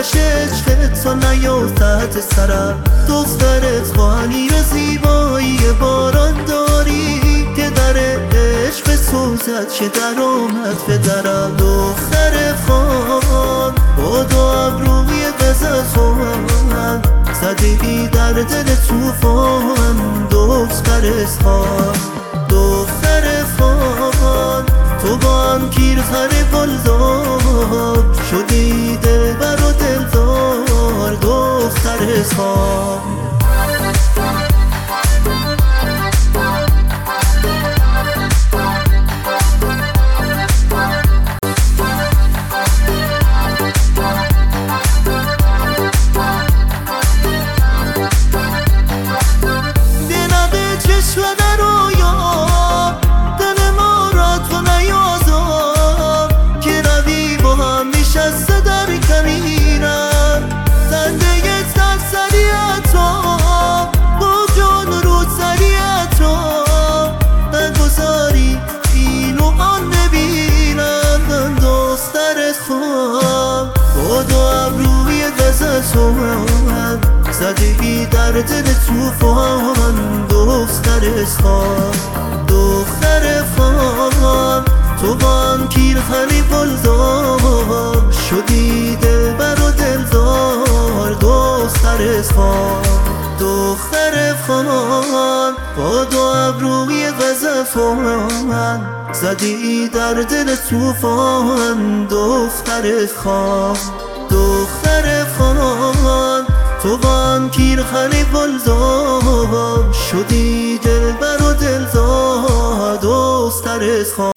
آتش عشقت تا نیفتد سرم. دخترت خالی و زیبایی باران داری که در عشق سوزد که در آمد پدرم. دختر خان با دو ابروی غزلخوان زدگی در دل توفان. دختر خان دختر خان تو با آن پیرهن گلدار شدی دلبر و دلدار. دختر خان زدگی در دل توفان. دختر خان دختر خان تو با آن پیرهن گلدار شدی دلبر و دلدار. دختر خان دختر خان با دو ابروی غزلخوان زدی در دل توفان. دختر خان دختر خان تو با آن پیرهن گلدار شدی دلبر و دلدار. دختر خان